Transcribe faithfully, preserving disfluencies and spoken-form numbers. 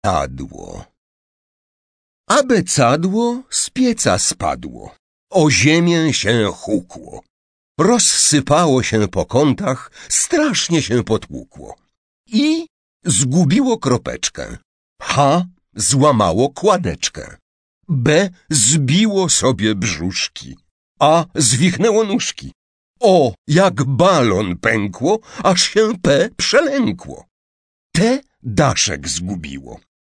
Abecadło. Abecadło z pieca spadło, o ziemię się hukło. Rozsypało się po kątach, strasznie się potłukło. I zgubiło kropeczkę. H złamało kładeczkę. B zbiło sobie brzuszki. A zwichnęło nóżki. O, jak balon pękło, aż się P przelękło. T daszek zgubiło.